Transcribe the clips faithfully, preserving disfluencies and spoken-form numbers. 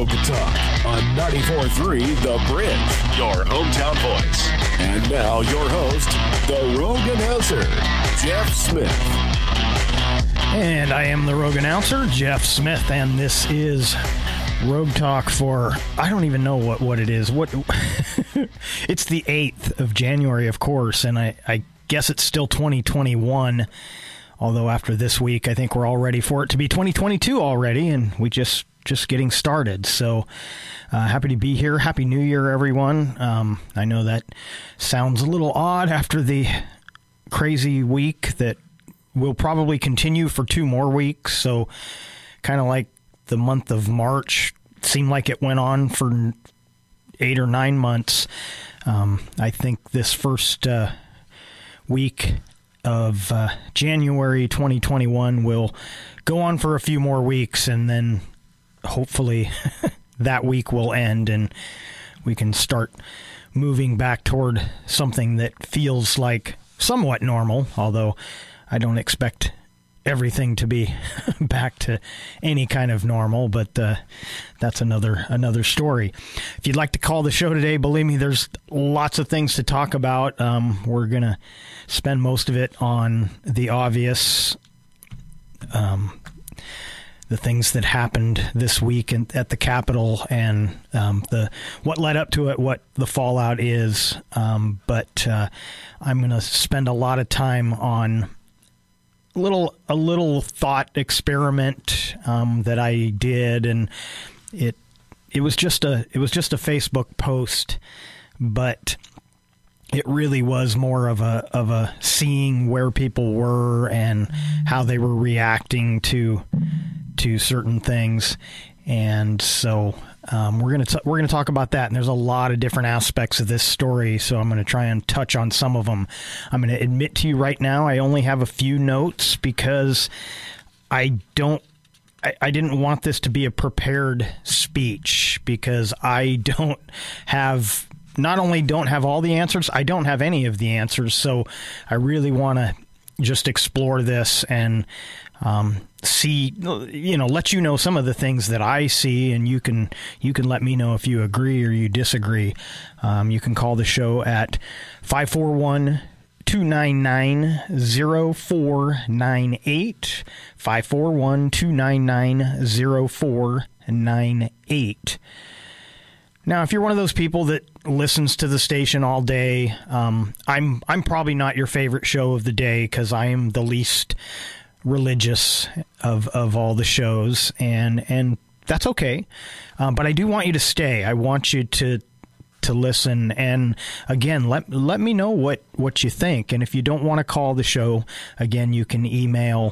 Rogue Talk on ninety-four point three The Bridge, your hometown voice. And now your host, the Rogue Announcer, Jeff Smith. And I am the Rogue Announcer, Jeff Smith, and this is Rogue Talk for, I don't even know what, what it is. What It's the eighth of January, of course, and I, I guess it's still twenty twenty-one. Although after this week, I think we're all ready for it to be twenty twenty-two already, and we just just getting started. So uh, happy to be here. Happy New Year, everyone. Um, I know that sounds a little odd after the crazy week that will probably continue for two more weeks. So kind of like the month of March seemed like it went on for eight or nine months. Um, I think this first uh, week of uh, January twenty twenty-one will go on for a few more weeks, and then hopefully that week will end and we can start moving back toward something that feels like somewhat normal, although I don't expect everything to be back to any kind of normal, but uh, that's another another story. If you'd like to call the show today, believe me, there's lots of things to talk about. Um, we're going to spend most of it on the obvious, um, the things that happened this week in, at the Capitol, and um, the what led up to it, what the fallout is. Um, but uh, I'm going to spend a lot of time on little a little thought experiment um, that I did, and it it was just a it was just a Facebook post, but it really was more of a of a seeing where people were and how they were reacting to to certain things. And so um, we're gonna t- we're gonna talk about that. And there's a lot of different aspects of this story, so I'm gonna try and touch on some of them. I'm gonna admit to you right now, I only have a few notes because I don't. I, I didn't want this to be a prepared speech, because I don't have. Not only don't have all the answers, I don't have any of the answers. So I really want to just explore this and um, see, you know, let you know some of the things that I see, and you can you can let me know if you agree or you disagree. Um, you can call the show at five four one, two nine nine, zero four nine eight, five four one, two nine nine, zero four nine eight. Now, if you're one of those people that listens to the station all day, um, I'm I'm probably not your favorite show of the day, because I am the least religious of of all the shows, and and that's okay. Um, but I do want you to stay. I want you to to listen, and again, let let me know what what you think. And if you don't want to call the show, again, you can email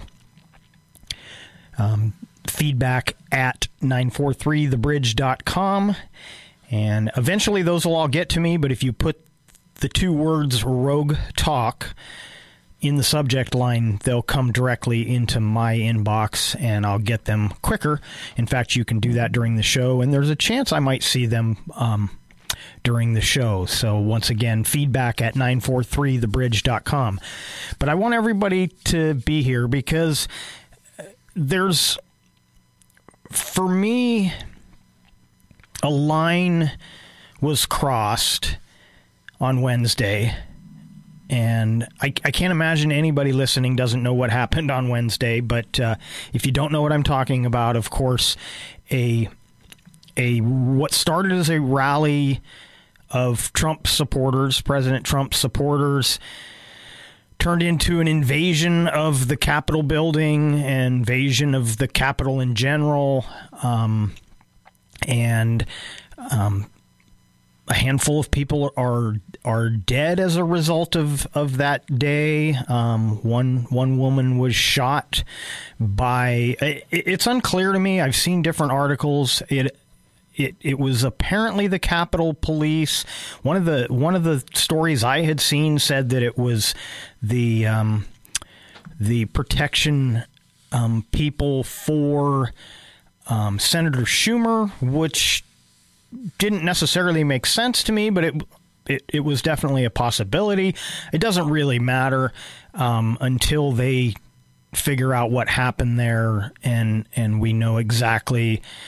um, feedback at nine four three the bridge dot com. And eventually those will all get to me, but if you put the two words Rogue Talk in the subject line, they'll come directly into my inbox, and I'll get them quicker. In fact, you can do that during the show, and there's a chance I might see them um, during the show. So once again, feedback at nine four three the bridge dot com. But I want everybody to be here, because there's, for me, a line was crossed on Wednesday, and I, I can't imagine anybody listening doesn't know what happened on Wednesday. But uh, if you don't know what I'm talking about, of course, a a what started as a rally of Trump supporters, President Trump supporters, turned into an invasion of the Capitol building, an invasion of the Capitol in general. Um, And um, a handful of people are are dead as a result of, of that day. Um, one one woman was shot by. It, it's unclear to me. I've seen different articles. It it it was apparently the Capitol Police. One of the one of the stories I had seen said that it was the um, the protection um, people for Um, Senator Schumer, which didn't necessarily make sense to me, but it it, it was definitely a possibility. It doesn't really matter um, until they figure out what happened there, and and we know exactly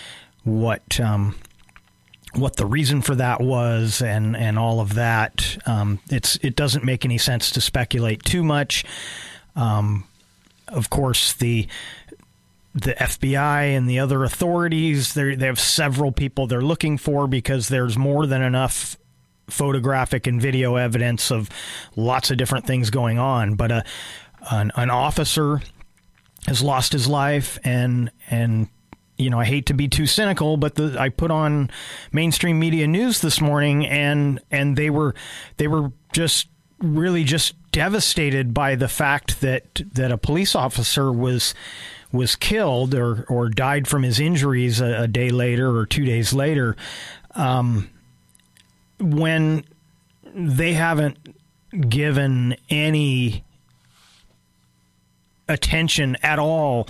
what um, what the reason for that was, and, and all of that. Um, it's it doesn't make any sense to speculate too much. Um, of course, the the F B I and the other authorities, they they have several people they're looking for because there's more than enough photographic and video evidence of lots of different things going on. But a an, an officer has lost his life, and and you know, I hate to be too cynical, but the, I put on mainstream media news this morning, and and they were they were just really just devastated by the fact that that a police officer was was killed or or died from his injuries a, a day later or two days later, um, when they haven't given any attention at all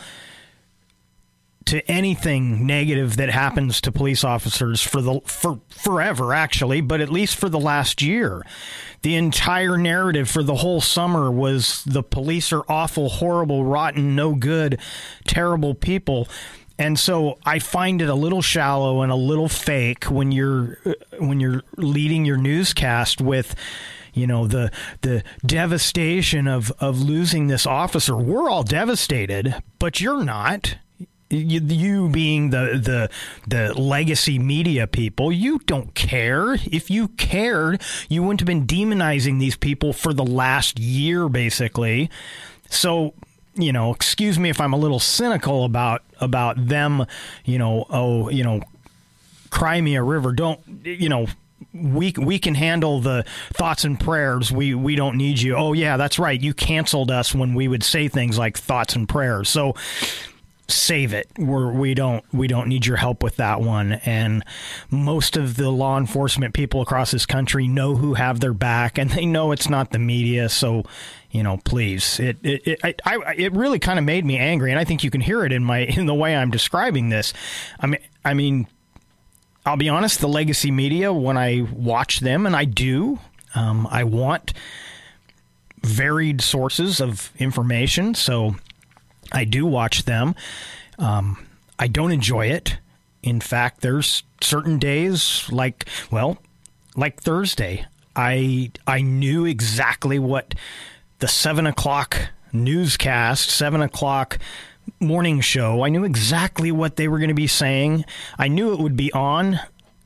to anything negative that happens to police officers for the for forever, actually, but at least for the last year. The entire narrative for the whole summer was the police are awful, horrible, rotten, no good, terrible people. And so I find it a little shallow and a little fake when you're when you're leading your newscast with, you know, the the devastation of, of losing this officer. We're all devastated, but you're not. You, you being the, the the legacy media people, you don't care. If you cared, you wouldn't have been demonizing these people for the last year, basically. So, you know, excuse me if I'm a little cynical about about them, you know, oh, you know, cry me a river. Don't, you know, we we can handle the thoughts and prayers. We we don't need you. Oh, yeah, that's right. You canceled us when we would say things like thoughts and prayers. So save it. We're, we don't we don't need your help with that one. And most of the law enforcement people across this country know who have their back, and they know it's not the media. So, you know, please, it it it, I, I, it really kind of made me angry, and I think you can hear it in my in the way I'm describing this. I mean, I mean, I'll be honest. The legacy media, when I watch them, and I do, um, I want varied sources of information. So I do watch them. Um, I don't enjoy it. In fact, there's certain days like, well, like Thursday, I I knew exactly what the seven o'clock newscast, seven o'clock morning show, I knew exactly what they were going to be saying. I knew it would be on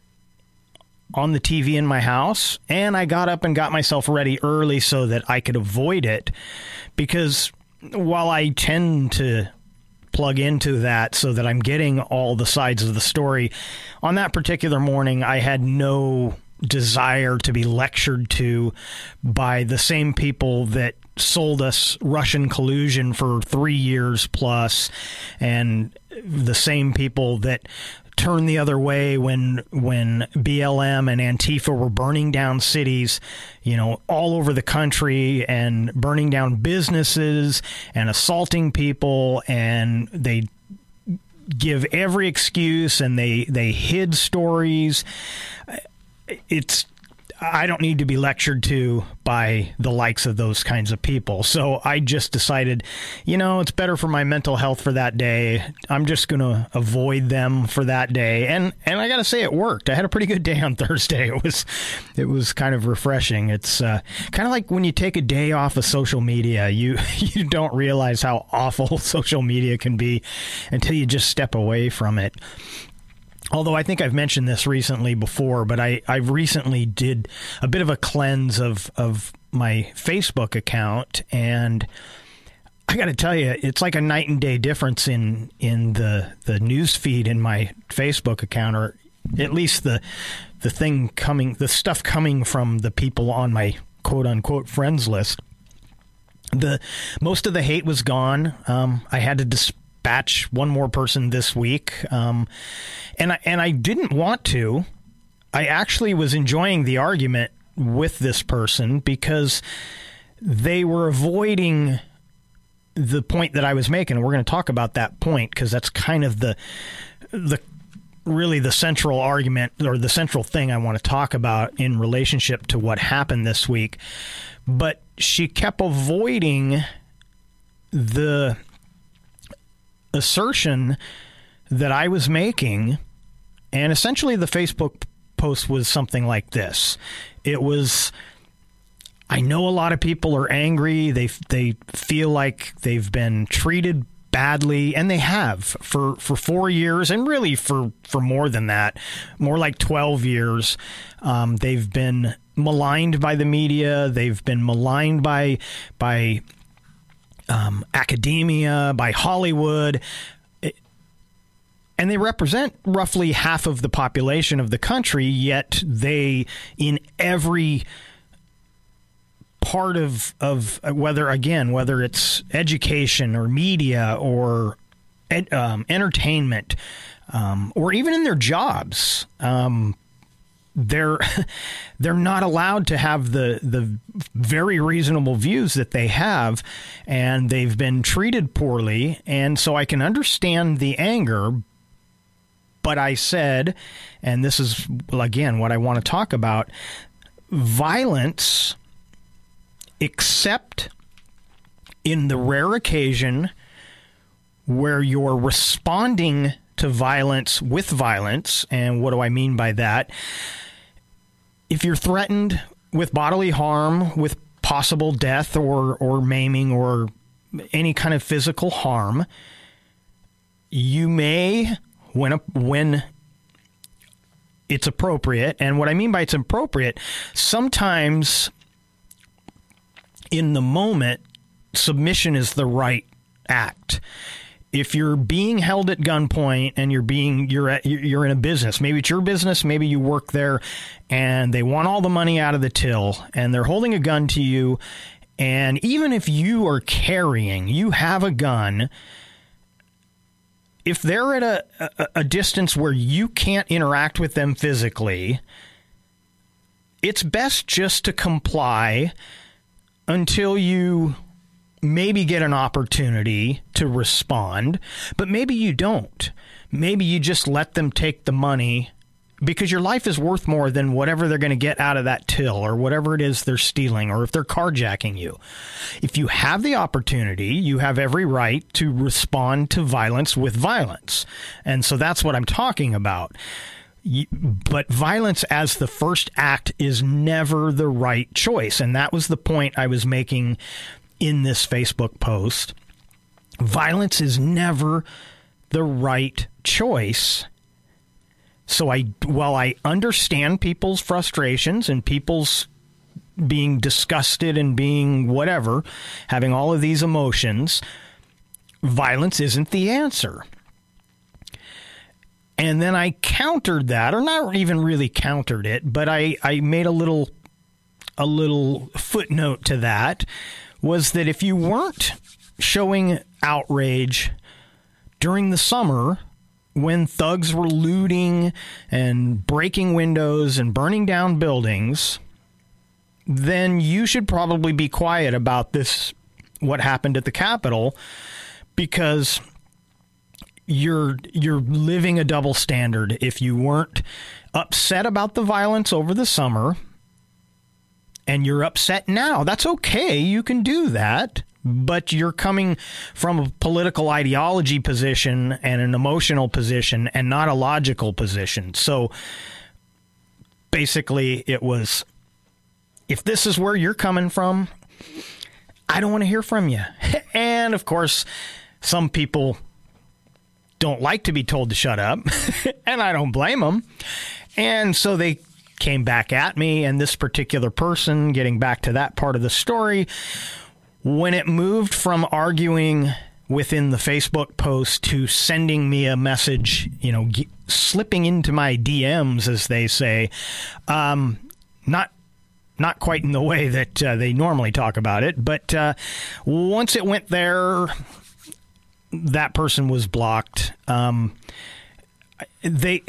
on the T V in my house, and I got up and got myself ready early so that I could avoid it, because while I tend to plug into that so that I'm getting all the sides of the story, on that particular morning, I had no desire to be lectured to by the same people that sold us Russian collusion for three years plus, and the same people that turned the other way when when B L M and Antifa were burning down cities, you know, all over the country, and burning down businesses and assaulting people, and they give every excuse, and they they hid stories. It's I don't need to be lectured to by the likes of those kinds of people. So I just decided, you know, it's better for my mental health for that day. I'm just going to avoid them for that day. And and I got to say, it worked. I had a pretty good day on Thursday. It was it was kind of refreshing. It's uh, kind of like when you take a day off of social media, you you don't realize how awful social media can be until you just step away from it. Although I think I've mentioned this recently before, but I, I recently did a bit of a cleanse of, of my Facebook account, and I got to tell you, it's like a night and day difference in, in the, the news feed in my Facebook account, or at least the the thing coming, the stuff coming from the people on my quote unquote friends list. The most of the hate was gone. Um, I had to dis- batch one more person this week, um, and I, and I didn't want to. I actually was enjoying the argument with this person because they were avoiding the point that I was making. And we're going to talk about that point because that's kind of the the really the central argument, or the central thing I want to talk about in relationship to what happened this week. But she kept avoiding the assertion that I was making And essentially the Facebook post was something like this. It was, I know a lot of people are angry. They they feel like they've been treated badly, and they have for, for four years, and really for, for more than that, more like twelve years. Um, they've been maligned by the media. They've been maligned by by um, academia, by Hollywood. It, and they represent roughly half of the population of the country, yet they, in every part of, of whether, again, whether it's education or media or ed, um, entertainment, um, or even in their jobs, um, they're they're not allowed to have the the very reasonable views that they have, and they've been treated poorly. And so I can understand the anger, but I said, and this is, again, what I want to talk about, violence, except in the rare occasion where you're responding to violence with violence. And what do I mean by that? If you're threatened with bodily harm, with possible death or, or maiming or any kind of physical harm, you may, when, when it's appropriate, and what I mean by it's appropriate, sometimes in the moment, submission is the right act. If you're being held at gunpoint and you're being you're at, you're in a business, maybe it's your business, maybe you work there, and they want all the money out of the till, and they're holding a gun to you, and even if you are carrying, you have a gun, if they're at a, a, a distance where you can't interact with them physically, it's best just to comply until you maybe get an opportunity to respond, but maybe you don't. Maybe you just let them take the money, because your life is worth more than whatever they're going to get out of that till or whatever it is they're stealing, or if they're carjacking you. If you have the opportunity, you have every right to respond to violence with violence. And so that's what I'm talking about. But violence as the first act is never the right choice. And that was the point I was making in this Facebook post. Violence is never the right choice. So I, while I understand people's frustrations and people's being disgusted and being whatever, having all of these emotions, violence isn't the answer. And then I countered that, or not even really countered it, but I, I made a little a little footnote to that, was that if you weren't showing outrage during the summer when thugs were looting and breaking windows and burning down buildings, then you should probably be quiet about this, what happened at the Capitol, because you're you're living a double standard. If you weren't upset about the violence over the summer and you're upset now, that's okay. You can do that. But you're coming from a political ideology position and an emotional position and not a logical position. So basically it was, if this is where you're coming from, I don't want to hear from you. And of course, some people don't like to be told to shut up, and I don't blame them. And so they came back at me, and this particular person, getting back to that part of the story, when it moved from arguing within the Facebook post to sending me a message, you know, g- slipping into my D Ms, as they say, um, not not quite in the way that uh, they normally talk about it, but uh, once it went there, that person was blocked. Um, they,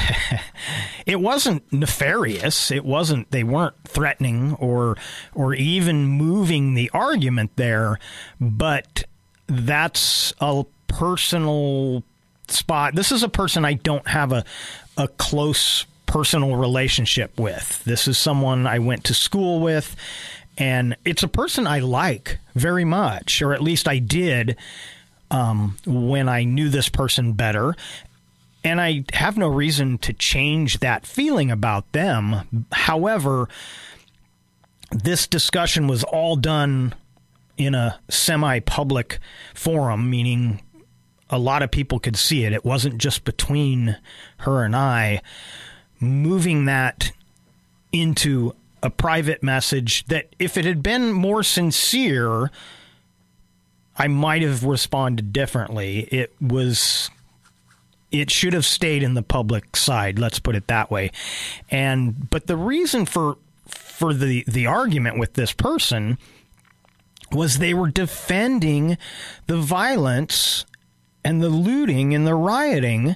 it wasn't nefarious. It wasn't, they weren't threatening or, or even moving the argument there, but that's a personal spot. This is a person I don't have a, a close personal relationship with. This is someone I went to school with, and it's a person I like very much, or at least I did, um, when I knew this person better. And I have no reason to change that feeling about them. However, this discussion was all done in a semi-public forum, meaning a lot of people could see it. It wasn't just between her and I. Moving that into a private message that, if it had been more sincere, I might have responded differently. It was... It should have stayed in the public side, let's put it that way. And but the reason for for the, the argument with this person was they were defending the violence and the looting and the rioting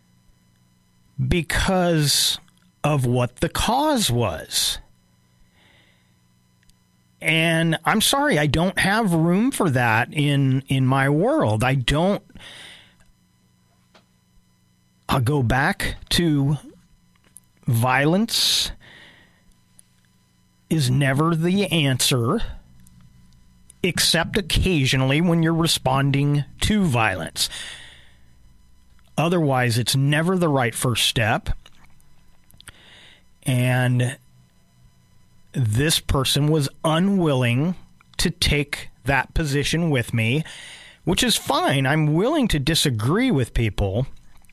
because of what the cause was. And I'm sorry, I don't have room for that in in my world. I don't. I'll go back to violence is never the answer, except occasionally when you're responding to violence. Otherwise, it's never the right first step. And this person was unwilling to take that position with me, which is fine. I'm willing to disagree with people.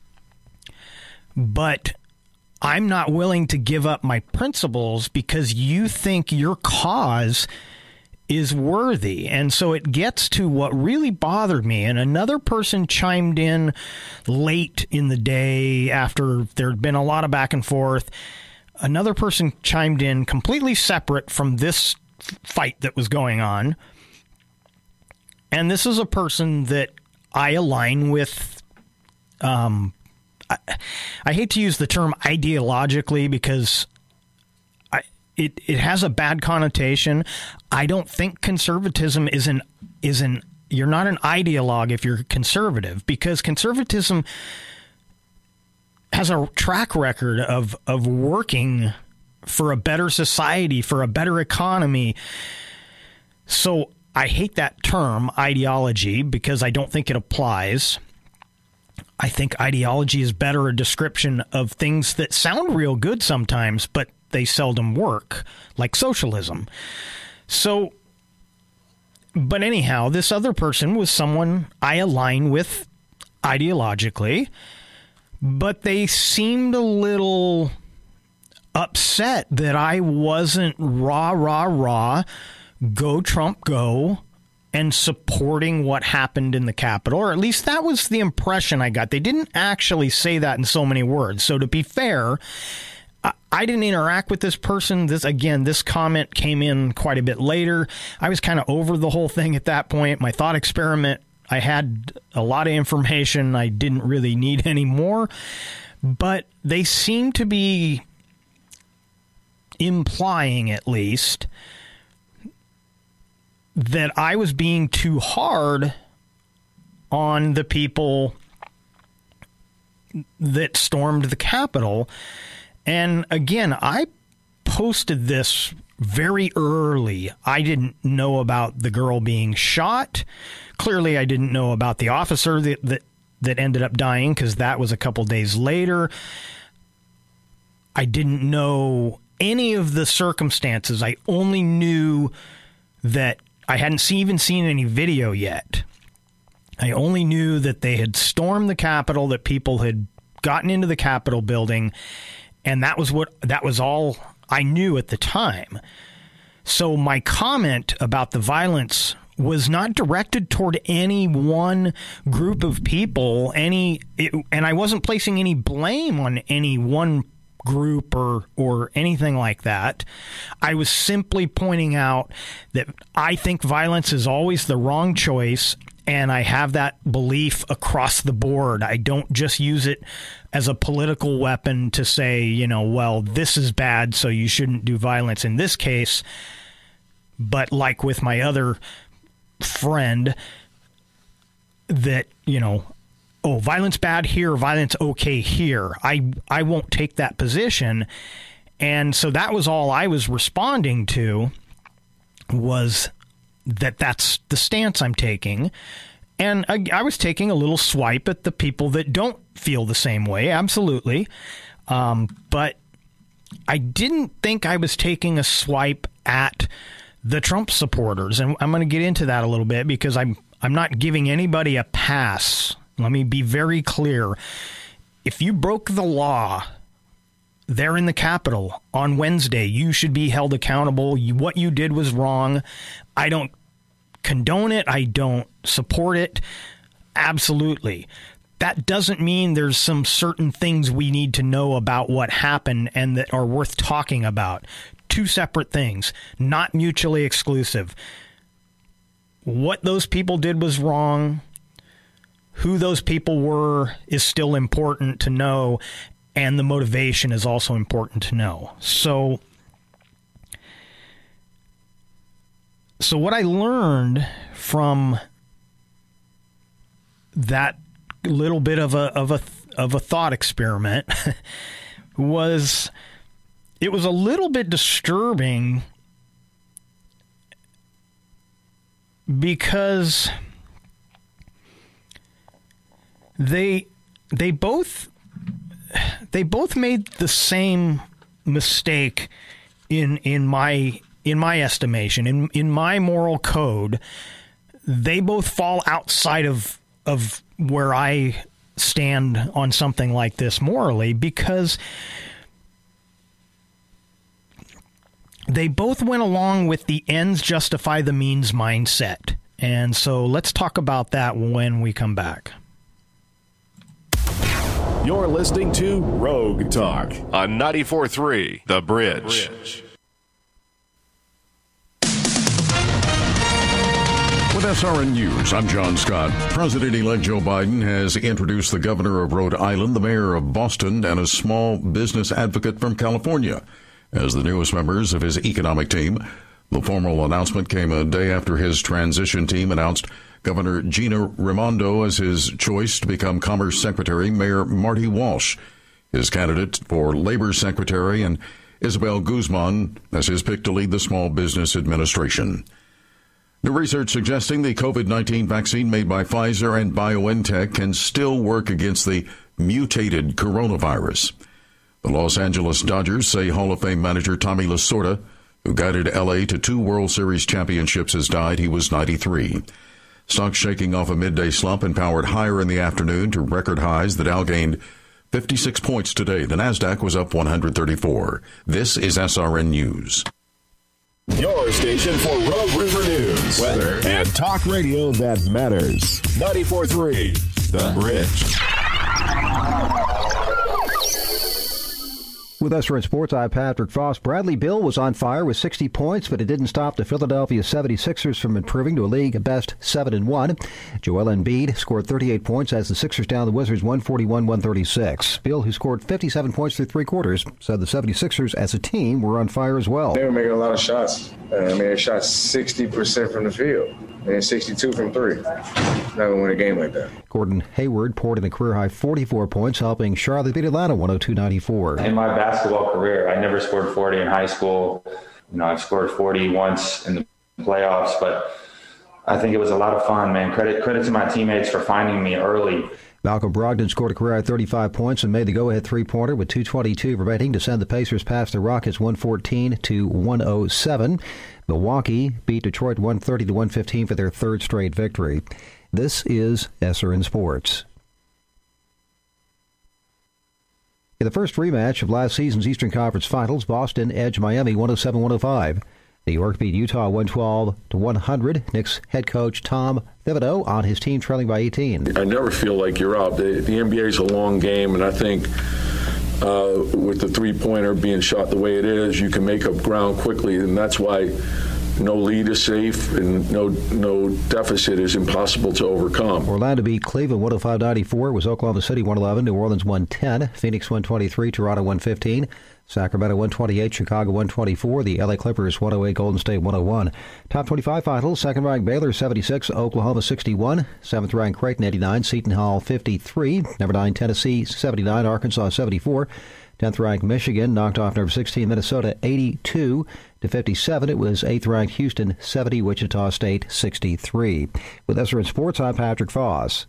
But I'm not willing to give up my principles because you think your cause is worthy. And so it gets to what really bothered me. And another person chimed in late in the day after there had been a lot of back and forth. Another person chimed in completely separate from this fight that was going on. And this is a person that I align with. Um, I, I hate to use the term ideologically because I, it it has a bad connotation. I don't think conservatism is an is an you're not an ideologue if you're conservative, because conservatism has a track record of of working for a better society, for a better economy. So I hate that term ideology because I don't think it applies. I think ideology is better a description of things that sound real good sometimes, but they seldom work, like socialism. So, but anyhow, this other person was someone I align with ideologically, but they seemed a little upset that I wasn't rah, rah, rah, go Trump, go, and supporting what happened in the Capitol, or at least that was the impression I got. They didn't actually say that in so many words. So to be fair, I, I didn't interact with this person. This again, this comment came in quite a bit later. I was kind of over the whole thing at that point. My thought experiment, I had a lot of information. I didn't really need any more. But they seem to be implying, at least, that I was being too hard on the people that stormed the Capitol. And again, I posted this very early. I didn't know about the girl being shot. Clearly, I didn't know about the officer that that, that ended up dying, because that was a couple days later. I didn't know any of the circumstances. I only knew that I hadn't see, even seen any video yet. I only knew that they had stormed the Capitol, that people had gotten into the Capitol building, and that was what that was all I knew at the time. So my comment about the violence was not directed toward any one group of people, any, it, and I wasn't placing any blame on any one group or or anything like that. I was simply pointing out that I think violence is always the wrong choice, and I have that belief across the board. I don't just use it as a political weapon to say, you know, well, this is bad, so you shouldn't do violence in this case. But like with my other friend, that, you know, oh, violence bad here, violence okay here. I I won't take that position. And so that was all I was responding to, was that that's the stance I'm taking. And I, I was taking a little swipe at the people that don't feel the same way, absolutely. Um, but I didn't think I was taking a swipe at the Trump supporters. And I'm going to get into that a little bit because I'm I'm not giving anybody a pass. Let me be very clear. If you broke the law there in the Capitol on Wednesday, you should be held accountable. You, what you did was wrong. I don't condone it. I don't support it. Absolutely. That doesn't mean there's some certain things we need to know about what happened and that are worth talking about. Two separate things, not mutually exclusive. What those people did was wrong. Who those people were is still important to know, and the motivation is also important to know. So, so what I learned from that little bit of a of a of a thought experiment was it was a little bit disturbing because they they both they both made the same mistake in in my in my estimation, in in my moral code. They both fall outside of of where I stand on something like this morally, because they both went along with the ends justify the means mindset. And so let's talk about that when we come back. You're listening to Rogue Talk on ninety-four point three The Bridge. Bridge. With S R N News, I'm John Scott. President-elect Joe Biden has introduced the governor of Rhode Island, the mayor of Boston, and a small business advocate from California as the newest members of his economic team. The formal announcement came a day after his transition team announced Governor Gina Raimondo as his choice to become Commerce Secretary, Mayor Marty Walsh, his candidate for Labor Secretary, and Isabel Guzman as his pick to lead the Small Business Administration. New research suggesting the COVID nineteen vaccine made by Pfizer and BioNTech can still work against the mutated coronavirus. The Los Angeles Dodgers say Hall of Fame manager Tommy Lasorda, who guided L A to two World Series championships, has died. He was ninety-three. Stocks shaking off a midday slump and powered higher in the afternoon to record highs. The Dow gained fifty-six points today. The Nasdaq was up one hundred thirty-four. This is S R N News. Your station for Rogue River News, weather, and talk radio that matters. ninety-four point three The Bridge. With S R N Sports, I'm Patrick Frost. Bradley Beal was on fire with sixty points, but it didn't stop the Philadelphia seventy-sixers from improving to a league best seven and one. Joel Embiid scored thirty-eight points as the Sixers down the Wizards one forty-one one thirty-six. Beal, who scored fifty-seven points through three quarters, said the seventy-sixers as a team were on fire as well. They were making a lot of shots. Uh, I mean, they shot sixty percent from the field and sixty-two from three. Not going to win a game like that. Gordon Hayward poured in a career-high forty-four points, helping Charlotte beat Atlanta one oh two ninety-four. In my basketball career, I never scored forty in high school. You know, I've scored forty once in the playoffs, but I think it was a lot of fun, man. Credit credit to my teammates for finding me early. Malcolm Brogdon scored a career-high thirty-five points and made the go-ahead three-pointer with two twenty-two remaining to send the Pacers past the Rockets one fourteen to one oh seven. Milwaukee beat Detroit one thirty to one fifteen for their third straight victory. This is S R N Sports. In the first rematch of last season's Eastern Conference Finals, Boston edged Miami one oh seven one oh five. New York beat Utah one twelve to one hundred. Knicks head coach Tom Thibodeau on his team trailing by eighteen. I never feel like you're up. The, the N B A is a long game, and I think uh, with the three-pointer being shot the way it is, you can make up ground quickly, and that's why no lead is safe and no no deficit is impossible to overcome. Orlando beat Cleveland one oh five ninety-four. Was Oklahoma City one eleven, New Orleans one ten, Phoenix one twenty-three, Toronto one fifteen, Sacramento one twenty-eight, Chicago one twenty-four, the L A Clippers one oh eight, Golden State one oh one. Top twenty-five finals, second-ranked Baylor seventy-six, Oklahoma sixty-one, seventh-ranked Creighton eighty-nine, Seton Hall fifty-three, number nine Tennessee seventy-nine, Arkansas seventy-four, tenth-ranked Michigan knocked off number sixteen Minnesota eighty-two to fifty-seven. It was eighth-ranked Houston seventy, Wichita State sixty-three. With S R N Sports, I'm Patrick Foss.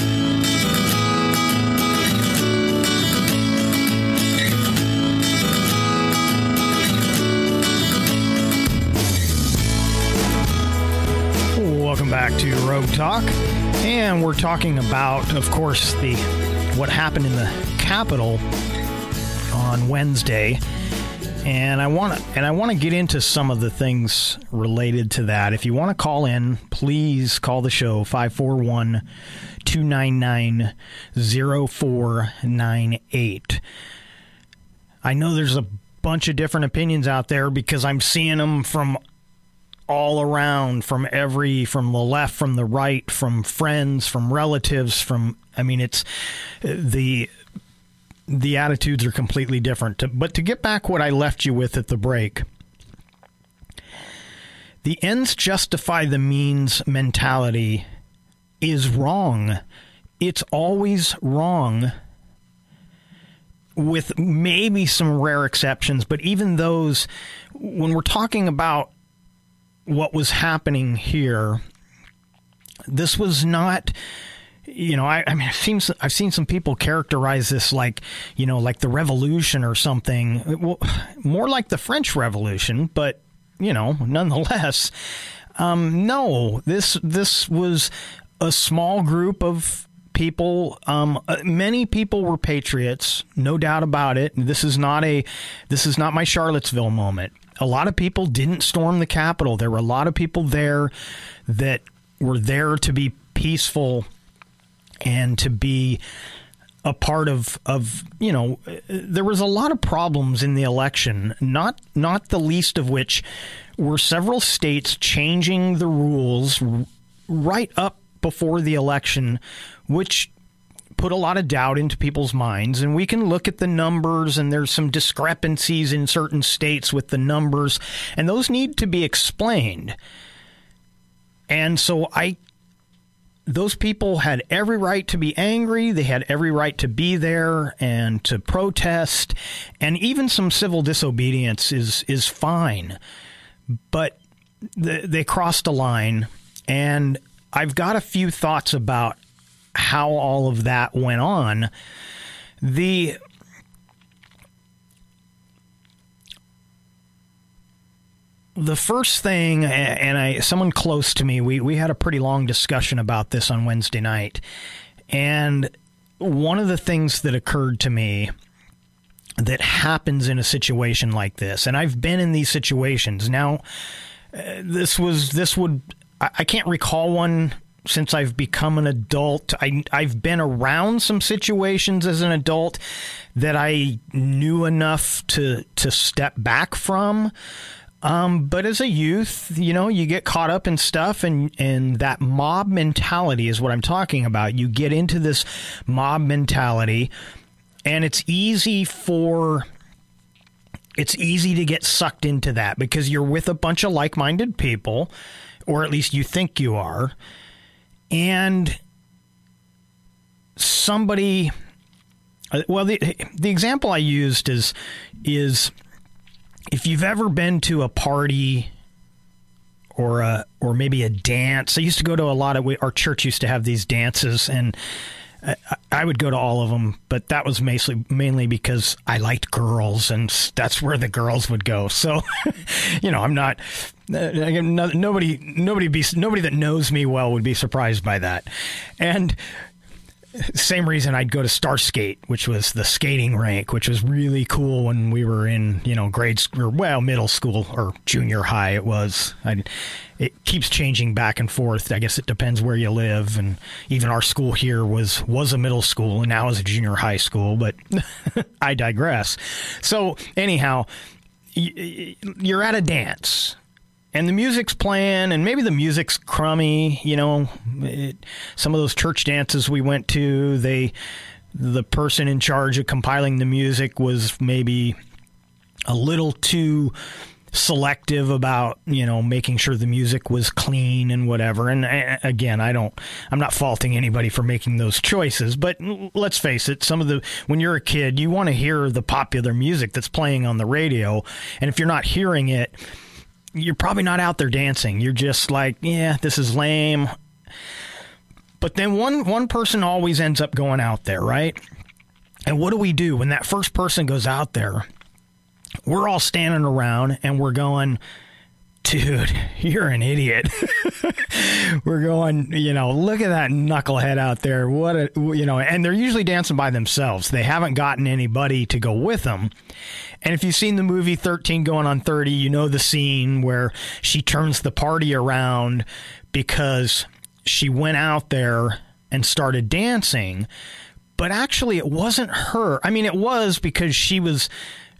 Welcome back to Rogue Talk, and we're talking about, of course, the what happened in the Capitol on Wednesday, and I want to and I want to get into some of the things related to that. If you want to call in, please call the show five four one, two nine nine, zero four nine eight. I know there's a bunch of different opinions out there because I'm seeing them from all around, from every, from the left, from the right, from friends, from relatives, from, I mean, it's, the, the attitudes are completely different. But to get back what I left you with at the break, the ends justify the means mentality is wrong. It's always wrong, with maybe some rare exceptions, but even those, when we're talking about what was happening here, this was not, you know, I, I mean, I've seen, I've seen some people characterize this like, you know, like the revolution or something. Well, more like the French Revolution, but, you know, nonetheless, um, no, this, this was a small group of people. Um, many people were patriots, no doubt about it. This is not a, this is not my Charlottesville moment. A lot of people didn't storm the Capitol. There were a lot of people there that were there to be peaceful and to be a part of, of, you know, there was a lot of problems in the election, not not the least of which were several states changing the rules right up before the election, which put a lot of doubt into people's minds. And we can look at the numbers, and there's some discrepancies in certain states with the numbers, and those need to be explained. And so I, those people had every right to be angry. They had every right to be there and to protest, and even some civil disobedience is, is fine. But th- they crossed a line, and I've got a few thoughts about how all of that went on. The the first thing, and I someone close to me, we, we had a pretty long discussion about this on Wednesday night, and one of the things that occurred to me that happens in a situation like this, and I've been in these situations. Now, uh, this was this would I, I can't recall one since I've become an adult. I, I've been around some situations as an adult that I knew enough to to step back from. Um, but as a youth, you know, you get caught up in stuff, and, and that mob mentality is what I'm talking about. You get into this mob mentality, and it's easy for... It's easy to get sucked into that because you're with a bunch of like-minded people, or at least you think you are. And somebody, well, the the example I used is is if you've ever been to a party or a or maybe a dance. I used to go to a lot of, our church used to have these dances, and I, I would go to all of them, but that was mainly mainly because I liked girls, and that's where the girls would go. So, you know, I'm not. Nobody, nobody, be nobody that knows me well would be surprised by that. And same reason I'd go to Starskate, which was the skating rink, which was really cool when we were in, you know, grade school, or well, middle school or junior high. It was. I, it keeps changing back and forth. I guess it depends where you live, and even our school here was was a middle school and now is a junior high school. But I digress. So anyhow, you're at a dance. And the music's playing, and maybe the music's crummy, you know. It, some of those church dances we went to, they, the person in charge of compiling the music was maybe a little too selective about, you know, making sure the music was clean and whatever. And again, I don't, I'm not faulting anybody for making those choices, but let's face it, some of the, when you're a kid, you want to hear the popular music that's playing on the radio. And if you're not hearing it, you're probably not out there dancing. You're just like, yeah, this is lame. But then one, one person always ends up going out there, right? And what do we do when that first person goes out there? We're all standing around and we're going, dude, you're an idiot. We're going, you know, look at that knucklehead out there. What a, you know, and they're usually dancing by themselves. They haven't gotten anybody to go with them. And if you've seen the movie thirteen going on thirty, you know the scene where she turns the party around because she went out there and started dancing. But actually, it wasn't her. I mean, it was because she was...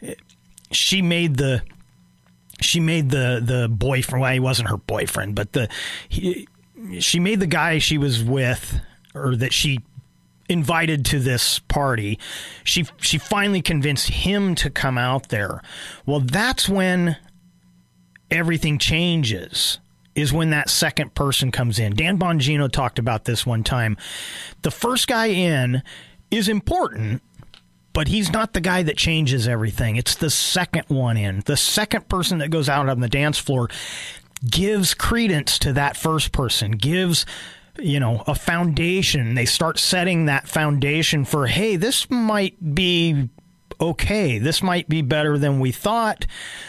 She made the she made the the boyfriend. Well, he wasn't her boyfriend, but the he, she made the guy she was with, or that she invited to this party. She she finally convinced him to come out there. Well, that's when everything changes. Is when that second person comes in. Dan Bongino talked about this one time. The first guy in is important, but he's not the guy that changes everything. It's the second one in. The second person that goes out on the dance floor gives credence to that first person, gives, you know, a foundation. They start setting that foundation for, hey, this might be okay. This might be better than we thought.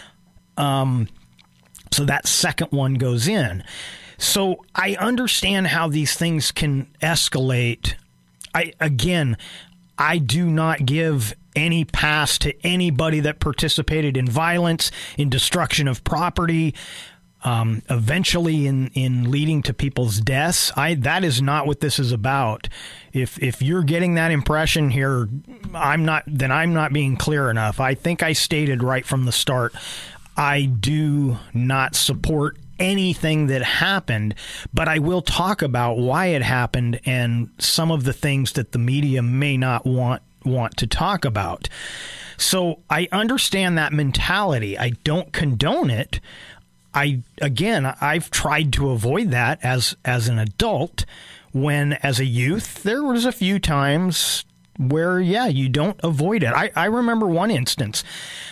Um, so that second one goes in. So I understand how these things can escalate. I, again, I do not give any pass to anybody that participated in violence, in destruction of property, um, eventually in, in leading to people's deaths. I that is not what this is about. If if you're getting that impression here, I'm not. Then I'm not being clear enough. I think I stated right from the start, I do not support anything that happened, but I will talk about why it happened and some of the things that the media may not want want to talk about. So I understand that mentality. I don't condone it. I again, I've tried to avoid that as as an adult. When as a youth, there was a few times where, yeah, you don't avoid it. I, I remember one instance.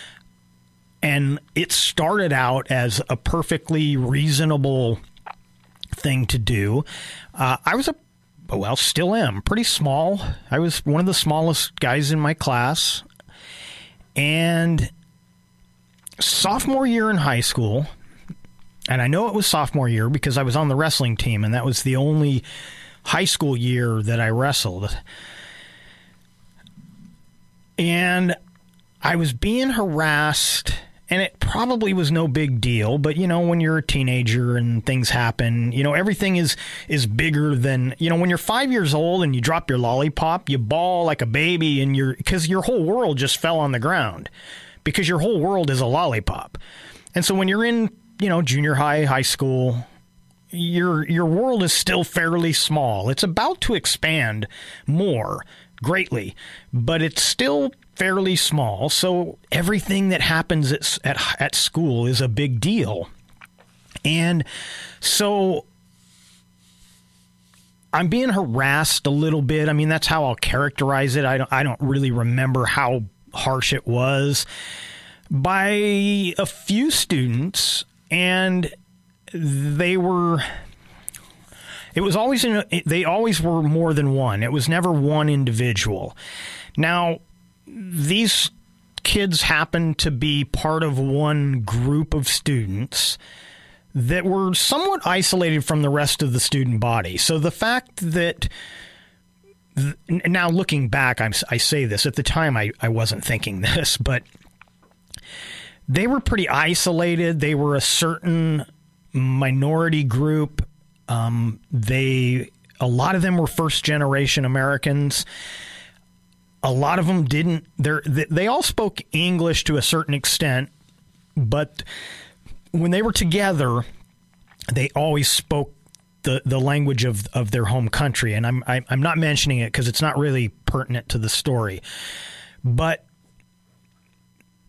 And it started out as a perfectly reasonable thing to do. Uh, I was a, well, still am, pretty small. I was one of the smallest guys in my class. And sophomore year in high school, and I know it was sophomore year because I was on the wrestling team, and that was the only high school year that I wrestled. And I was being harassed. And it probably was no big deal, but, you know, when you're a teenager and things happen, you know, everything is is bigger than, you know, when you're five years old and you drop your lollipop, you bawl like a baby, and you're, because your whole world just fell on the ground, because your whole world is a lollipop. And so when you're in, you know, junior high, high school, your your world is still fairly small. It's about to expand more greatly, but it's still fairly small, so everything that happens at, at at school is a big deal. And so I'm being harassed a little bit. I mean, that's how I'll characterize it. I don't, I don't really remember how harsh it was, by a few students, and they were... It was always... In, they always were more than one. It was never one individual. Now, these kids happened to be part of one group of students that were somewhat isolated from the rest of the student body. So the fact that, th- now looking back, I'm, I say this, at the time I, I wasn't thinking this, but they were pretty isolated. They were a certain minority group. Um, they, a lot of them were first generation Americans. A lot of them didn't, they're, they all spoke English to a certain extent, but when they were together, they always spoke the, the language of, of their home country. And I'm, I'm not mentioning it because it's not really pertinent to the story. But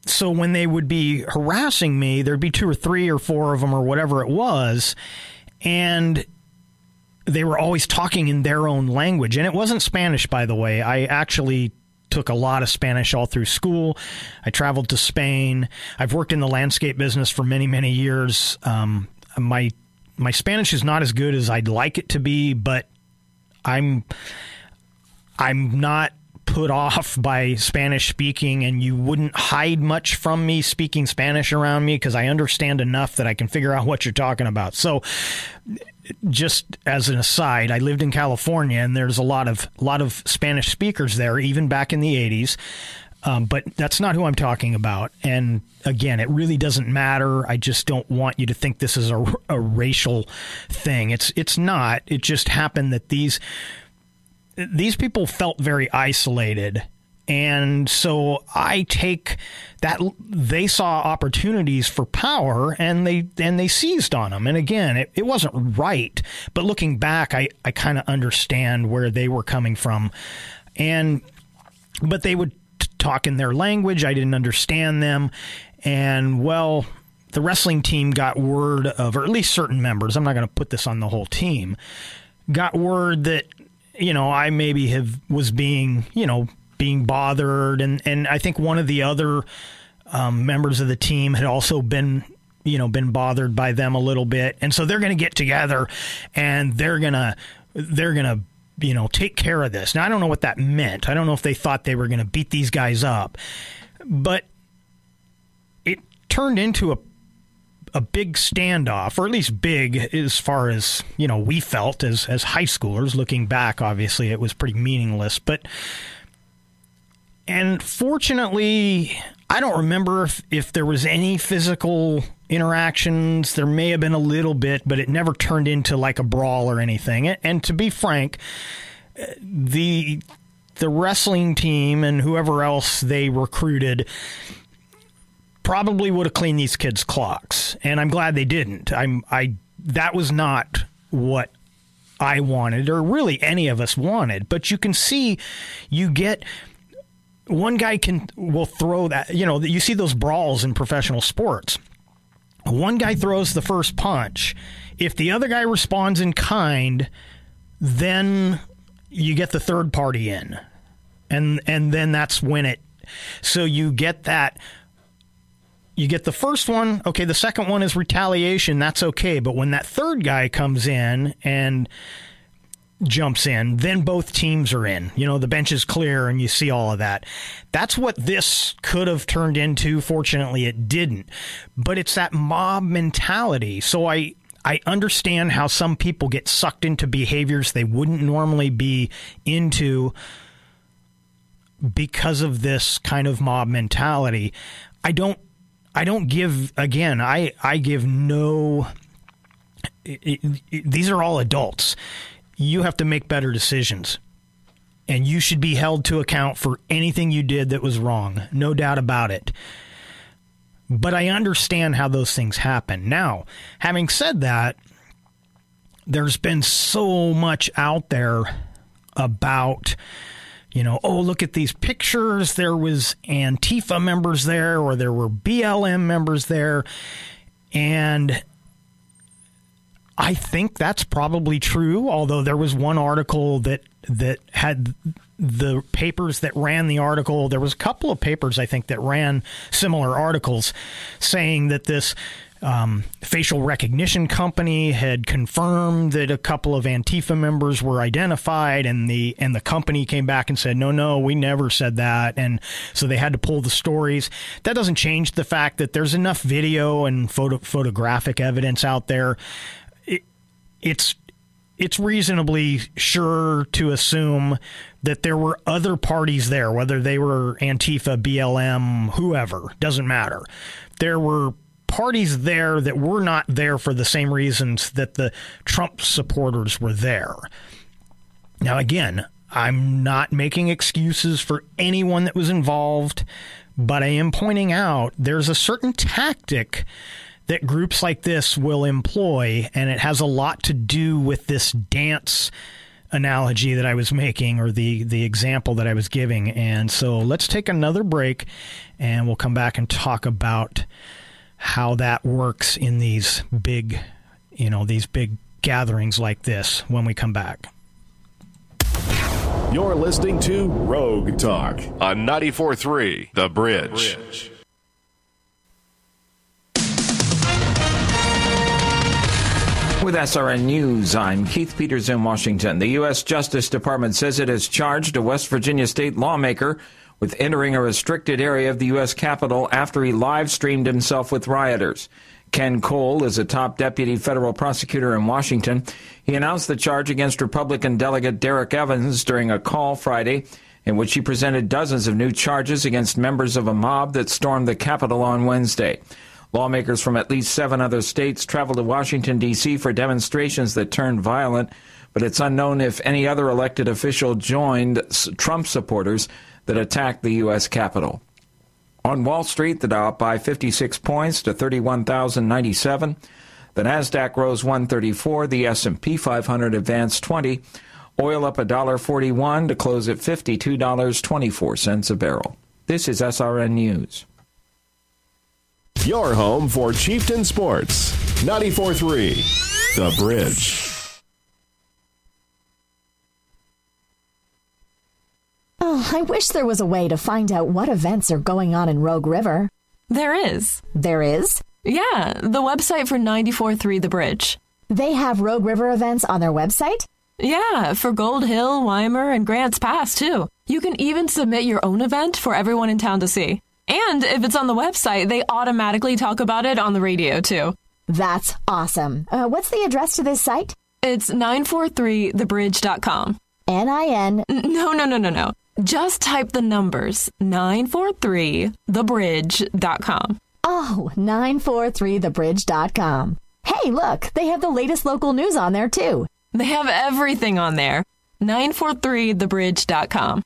so when they would be harassing me, there'd be two or three or four of them or whatever it was, and they were always talking in their own language. And it wasn't Spanish, by the way. I actually took a lot of Spanish all through school. I traveled to Spain. I've worked in the landscape business for many, many years. Um, my my Spanish is not as good as I'd like it to be, but I'm I'm not put off by Spanish speaking, and you wouldn't hide much from me speaking Spanish around me because I understand enough that I can figure out what you're talking about. So just as an aside, I lived in California, and there's a lot of a lot of Spanish speakers there, even back in the eighties. Um, but that's not who I'm talking about. And again, it really doesn't matter. I just don't want you to think this is a, a racial thing. It's it's not. It just happened that these these people felt very isolated. And so I take that they saw opportunities for power, and they and they seized on them. And again, it, it wasn't right. But looking back, I, I kind of understand where they were coming from. And but they would t- talk in their language. I didn't understand them. And, well, the wrestling team got word of, or at least certain members, I'm not going to put this on the whole team, got word that, you know, I maybe have was being, you know, being bothered, and, and I think one of the other um, members of the team had also been, you know, been bothered by them a little bit, and so they're going to get together, and they're gonna they're gonna you know take care of this. Now I don't know what that meant. I don't know if they thought they were going to beat these guys up, but it turned into a a big standoff, or at least big as far as, you know, we felt as as high schoolers. Looking back, obviously it was pretty meaningless, but. And fortunately, I don't remember if, if there was any physical interactions. There may have been a little bit, but it never turned into like a brawl or anything. And to be frank, the the wrestling team and whoever else they recruited probably would have cleaned these kids' clocks. And I'm glad they didn't. I'm I that was not what I wanted, or really any of us wanted. But you can see, you get... One guy can will throw that, you know, you see those brawls in professional sports. One guy throws the first punch. If the other guy responds in kind, then you get the third party in. And and then that's when it, so you get that, you get the first one, okay, the second one is retaliation, that's okay. But when that third guy comes in and jumps in, then both teams are in. You know, the bench is clear and you see all of that. That's what this could have turned into. Fortunately, it didn't. But it's that mob mentality. So I, I understand how some people get sucked into behaviors they wouldn't normally be into because of this kind of mob mentality. I don't, I don't give, again, I, I give no, it, it, it, these are all adults. You have to make better decisions, and you should be held to account for anything you did that was wrong. No doubt about it. But I understand how those things happen. Now, having said that, there's been so much out there about, you know, oh, look at these pictures. There was Antifa members there, or there were B L M members there. And I think that's probably true, although there was one article that that had the papers that ran the article. There was a couple of papers, I think, that ran similar articles saying that this um, facial recognition company had confirmed that a couple of Antifa members were identified, and the and the company came back and said, no, no, we never said that. And so they had to pull the stories. That doesn't change the fact that there's enough video and photo, photographic evidence out there. It's it's reasonably sure to assume that there were other parties there, whether they were Antifa, B L M, whoever, doesn't matter. There were parties there that were not there for the same reasons that the Trump supporters were there. Now, again, I'm not making excuses for anyone that was involved, but I am pointing out there's a certain tactic that groups like this will employ, and it has a lot to do with this dance analogy that I was making, or the, the example that I was giving. And so let's take another break, and we'll come back and talk about how that works in these big, you know, these big gatherings like this when we come back. You're listening to Rogue Talk on ninety-four point three The Bridge. Bridge. With S R N News, I'm Keith Peters in Washington. The U S Justice Department says it has charged a West Virginia state lawmaker with entering a restricted area of the U S Capitol after he live-streamed himself with rioters. Ken Cole is a top deputy federal prosecutor in Washington. He announced the charge against Republican delegate Derek Evans during a call Friday in which he presented dozens of new charges against members of a mob that stormed the Capitol on Wednesday. Lawmakers from at least seven other states traveled to Washington, D C for demonstrations that turned violent, but it's unknown if any other elected official joined Trump supporters that attacked the U S Capitol. On Wall Street, the Dow up by fifty-six points to thirty-one thousand ninety-seven. The Nasdaq rose one thirty-four. The S and P five hundred advanced twenty. Oil up one dollar forty-one to close at fifty-two dollars and twenty-four cents a barrel. This is S R N News. Your home for Chieftain Sports. ninety-four point three The Bridge. Oh, I wish there was a way to find out what events are going on in Rogue River. There is. There is? Yeah, the website for ninety-four point three The Bridge. They have Rogue River events on their website? Yeah, for Gold Hill, Weimer, and Grants Pass, too. You can even submit your own event for everyone in town to see. And if it's on the website, they automatically talk about it on the radio, too. That's awesome. Uh, what's the address to this site? It's nine four three the bridge dot com. N I N No, no, no, no, no. Just type the numbers, nine four three the bridge dot com. Oh, nine four three the bridge dot com. Hey, look, they have the latest local news on there, too. They have everything on there. nine four three the bridge dot com.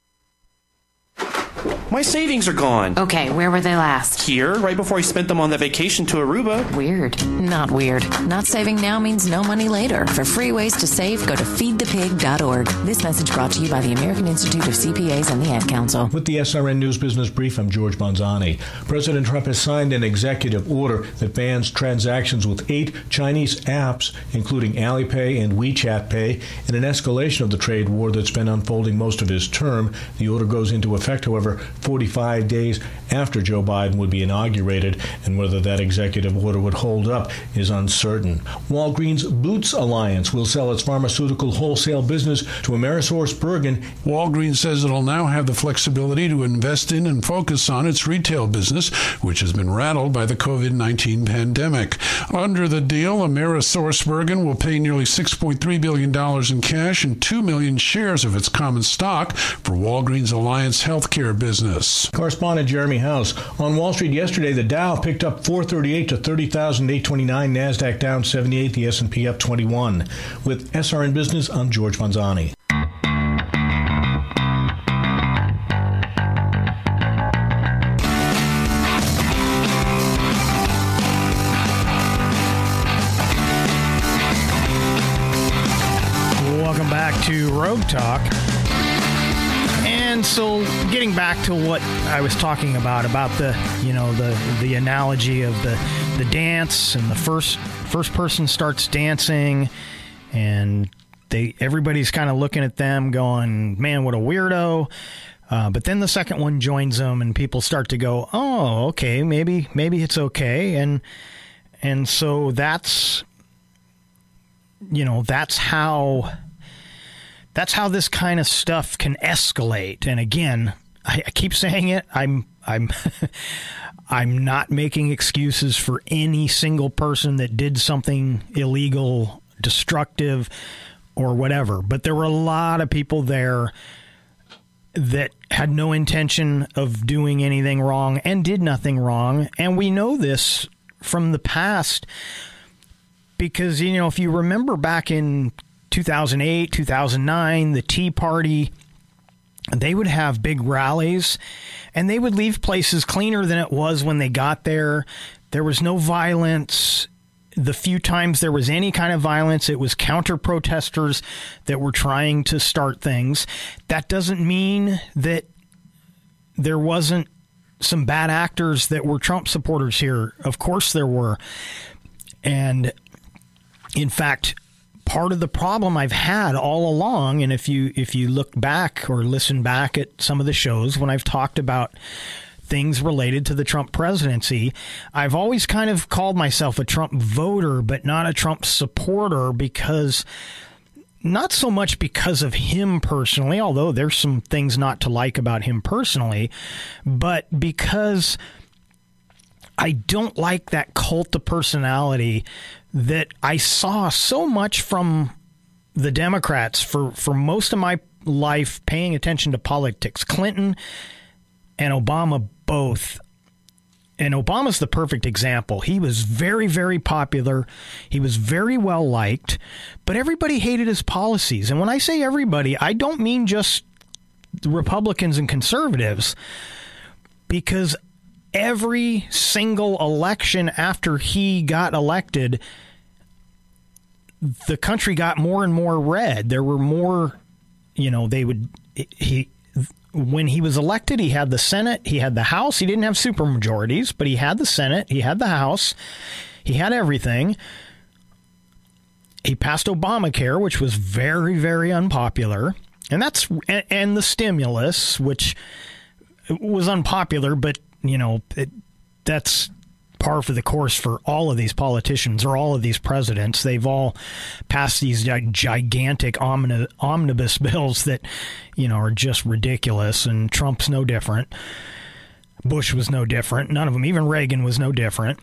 My savings are gone. Okay, where were they last? Here, right before I spent them on that vacation to Aruba. Weird. Not weird. Not saving now means no money later. For free ways to save, go to feed the pig dot org. This message brought to you by the American Institute of C P As and the Ad Council. With the S R N News Business Brief, I'm George Bonzani. President Trump has signed an executive order that bans transactions with eight Chinese apps, including Alipay and WeChat Pay, in an escalation of the trade war that's been unfolding most of his term. The order goes into effect, however, forty-five days after Joe Biden would be inaugurated, and whether that executive order would hold up is uncertain. Walgreens Boots Alliance will sell its pharmaceutical wholesale business to AmerisourceBergen. Walgreens says it'll now have the flexibility to invest in and focus on its retail business, which has been rattled by the covid nineteen pandemic. Under the deal, AmerisourceBergen will pay nearly six point three billion dollars in cash and two million shares of its common stock for Walgreens Alliance Healthcare business. Correspondent Jeremy House. On Wall Street yesterday, the Dow picked up four thirty-eight to thirty thousand eight hundred twenty-nine. NASDAQ down seventy-eight. The S and P up twenty-one. With S R N Business, I'm George Bonzani. Welcome back to Rogue Talk. And so getting back to what I was talking about, about the, you know, the, the analogy of the, the dance, and the first first person starts dancing, and they everybody's kind of looking at them going, man, what a weirdo. Uh, but then the second one joins them, and people start to go, oh, okay, maybe maybe it's okay. And and so that's, you know, that's how... That's how this kind of stuff can escalate. And again, I, I keep saying it. I'm I'm I'm not making excuses for any single person that did something illegal, destructive, or whatever. But there were a lot of people there that had no intention of doing anything wrong and did nothing wrong. And we know this from the past because, you know, if you remember back in two thousand eight, two thousand nine, the Tea Party, they would have big rallies, and they would leave places cleaner than it was when they got there. There was no violence. the few times there was any kind of violence, it was counter-protesters that were trying to start things. That doesn't mean that there wasn't some bad actors that were Trump supporters here. Of course there were. And in fact, part of the problem I've had all along, and if you if you look back or listen back at some of the shows when I've talked about things related to the Trump presidency, I've always kind of called myself a Trump voter, but not a Trump supporter, because not so much because of him personally, although there's some things not to like about him personally, but because I don't like that cult of personality that I saw so much from the Democrats for, for most of my life paying attention to politics. Clinton and Obama both. And Obama's the perfect example. He was very, very popular. He was very well liked, but everybody hated his policies. And when I say everybody, I don't mean just Republicans and conservatives, because every single election after he got elected, the country got more and more red. There were more, you know, they would, he, when he was elected, he had the Senate, he had the House. He didn't have supermajorities, but he had the Senate, he had the House, he had everything. He passed Obamacare, which was very, very unpopular. And that's, and, and the stimulus, which was unpopular, but, you know, it, that's par for the course for all of these politicians or all of these presidents. They've all passed these gigantic omni- omnibus bills that, you know, are just ridiculous. And Trump's no different. Bush was no different. None of them. Even Reagan was no different.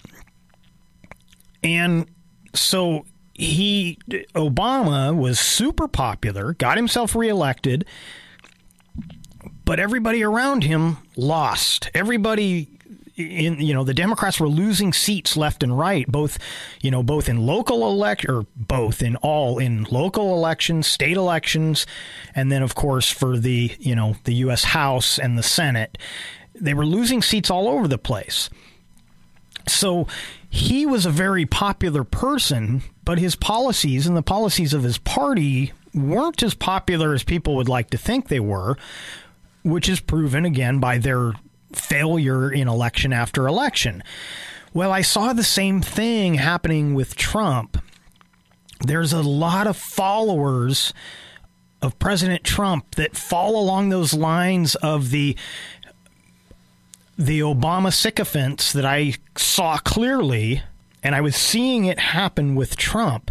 And so he, Obama was super popular, got himself reelected, but everybody around him lost. Everybody in, you know, the Democrats were losing seats left and right, both, you know, both in local elect or both in all in local elections, state elections, and then, of course, for the, you know, the U S House and the Senate. They were losing seats all over the place. So he was a very popular person, but his policies and the policies of his party weren't as popular as people would like to think they were, which is proven, again, by their failure in election after election. Well, I saw the same thing happening with Trump. There's a lot of followers of President Trump that fall along those lines of the the Obama sycophants that I saw clearly, and I was seeing it happen with Trump.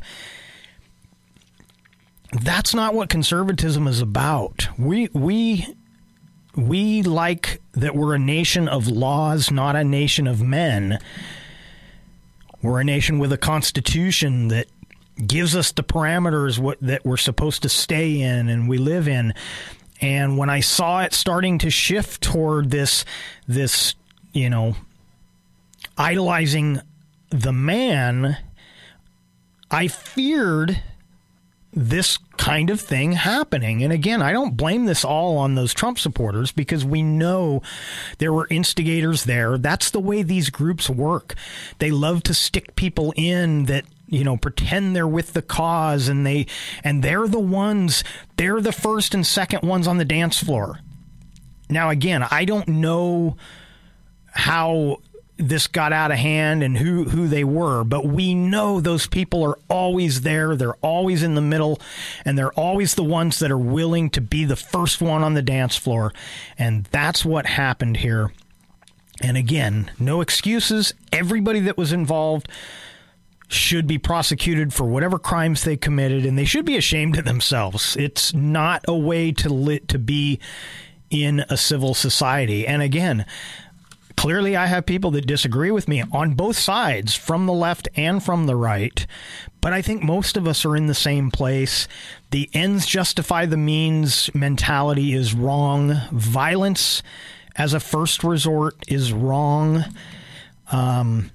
That's not what conservatism is about. We we we like that we're a nation of laws, not a nation of men. We're a nation with a constitution that gives us the parameters what, that we're supposed to stay in and we live in. And when I saw it starting to shift toward this, this, you know, idolizing the man, I feared this kind of thing happening. And again, I don't blame this all on those Trump supporters, because we know there were instigators there. That's the way these groups work. They love to stick people in that, you know, pretend they're with the cause, and they and they're the ones, they're the first and second ones on the dance floor. Now, again, I don't know how this got out of hand and who, who they were, but we know those people are always there. They're always in the middle, and they're always the ones that are willing to be the first one on the dance floor. And that's what happened here. And again, no excuses. Everybody that was involved should be prosecuted for whatever crimes they committed, and they should be ashamed of themselves. It's not a way to li- to be in a civil society. And again, clearly I have people that disagree with me on both sides, from the left and from the right, but I think most of us are in the same place. The ends justify the means mentality is wrong. Violence as a first resort is wrong. Um,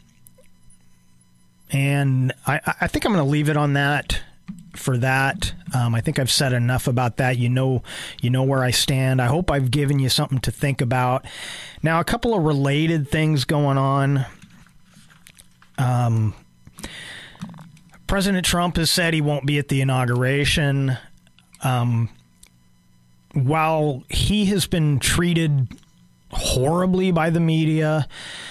and I, I think I'm going to leave it on that for that. Um, I think I've said enough about that. You know, you know where I stand. I hope I've given you something to think about. Now, a couple of related things going on. Um, President Trump has said he won't be at the inauguration. Um, while he has been treated horribly by the media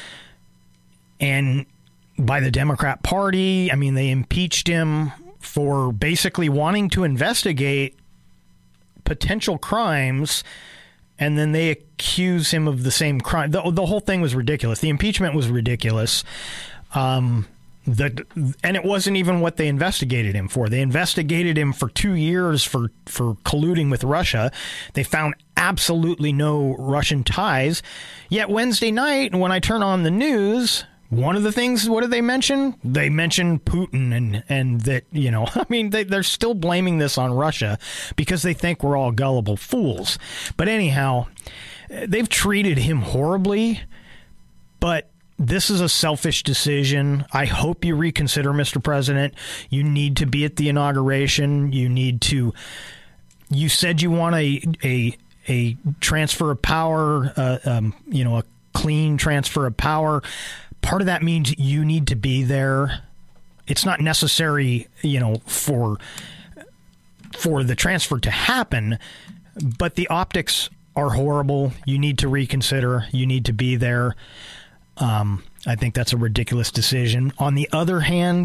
and by the Democrat Party, I mean, they impeached him for basically wanting to investigate potential crimes, and then they accuse him of the same crime. The, the whole thing was ridiculous. The impeachment was ridiculous. Um, the, and it wasn't even what they investigated him for. They investigated him for two years for, for colluding with Russia. They found absolutely no Russian ties. Yet Wednesday night, when I turn on the news, one of the things, what did they mention? They mentioned Putin and, and that, you know, I mean, they, they're still blaming this on Russia because they think we're all gullible fools. But anyhow, they've treated him horribly, but this is a selfish decision. I hope you reconsider, Mister President. You need to be at the inauguration. You need to, you said you want a, a, a transfer of power, uh, um, you know, a clean transfer of power. Part of that means you need to be there. It's not necessary, you know, for for the transfer to happen, but the optics are horrible. You need to reconsider. You need to be there. Um, I think that's a ridiculous decision. On the other hand,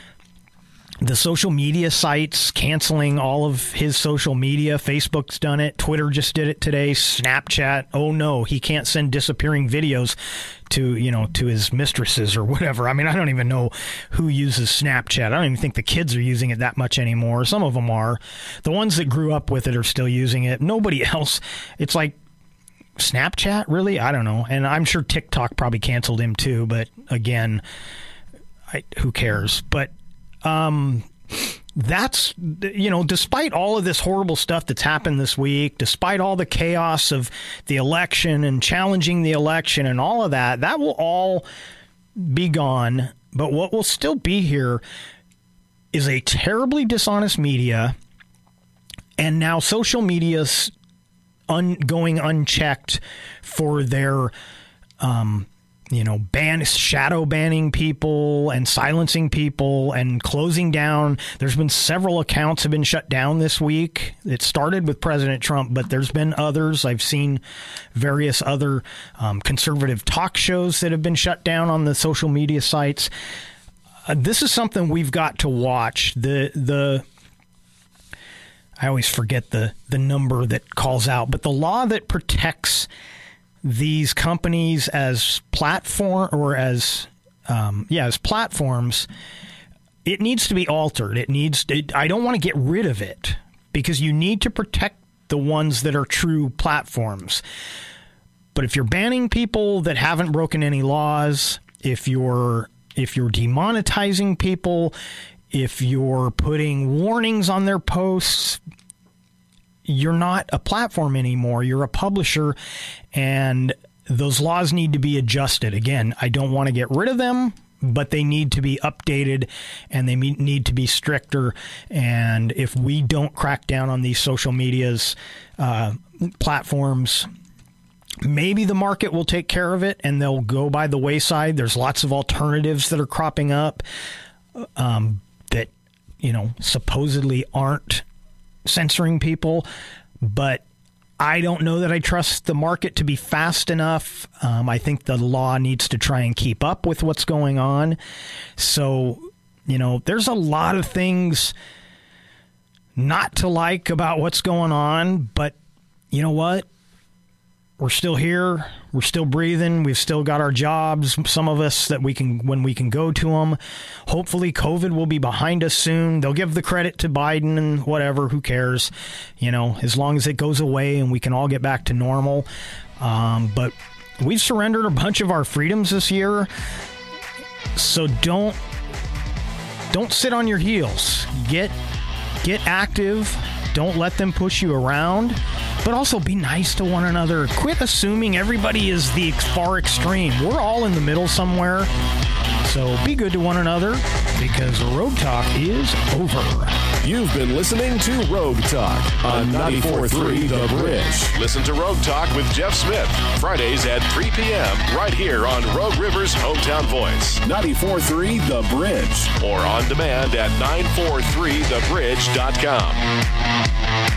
the social media sites canceling all of his social media. Facebook's done it. Twitter just did it today. Snapchat. Oh no, he can't send disappearing videos to, you know, to his mistresses or whatever. I mean, I don't even know who uses Snapchat. I don't even think the kids are using it that much anymore. Some of them are. The ones that grew up with it are still using it. Nobody else. It's like, Snapchat, really? I don't know. And I'm sure TikTok probably canceled him too. But again, I, who cares? But um, that's, you know, despite all of this horrible stuff that's happened this week, despite all the chaos of the election and challenging the election and all of that, that will all be gone. But what will still be here is a terribly dishonest media, and now social media's un- going unchecked for their, um, you know, ban shadow banning people and silencing people and closing down. There's been several accounts have been shut down this week. It started with President Trump, but there's been others. I've seen various other um, conservative talk shows that have been shut down on the social media sites. Uh, this is something we've got to watch. The the I always forget the the number that calls out, but the law that protects these companies as platform or as um, yeah as platforms, it needs to be altered. It needs. It, I don't want to get rid of it because you need to protect the ones that are true platforms. But if you're banning people that haven't broken any laws, if you're if you're demonetizing people, if you're putting warnings on their posts, you're not a platform anymore. You're a publisher, and those laws need to be adjusted. Again, I don't want to get rid of them, but they need to be updated, and they need to be stricter. And if we don't crack down on these social media's uh, platforms, maybe the market will take care of it, and they'll go by the wayside. There's lots of alternatives that are cropping up um, that, you know, supposedly aren't censoring people, but I don't know that I trust the market to be fast enough. Um, I think the law needs to try and keep up with what's going on. So, you know, there's a lot of things not to like about what's going on, but you know what? We're still here. We're still breathing. We've still got our jobs, some of us, that we can, when we can go to them. Hopefully COVID will be behind us soon. They'll give the credit to Biden and whatever. Who cares? You know, as long as it goes away and we can all get back to normal. Um, but we've surrendered a bunch of our freedoms this year. So don't, don't sit on your heels. Get, get active. Don't let them push you around, but also be nice to one another. Quit assuming everybody is the far extreme. We're all in the middle somewhere. So be good to one another, because Road Talk is over. You've been listening to Rogue Talk on ninety-four point three The Bridge. Listen to Rogue Talk with Jeff Smith, Fridays at three p.m. right here on Rogue River's Hometown Voice, ninety-four point three The Bridge, or on demand at nine four three the bridge dot com.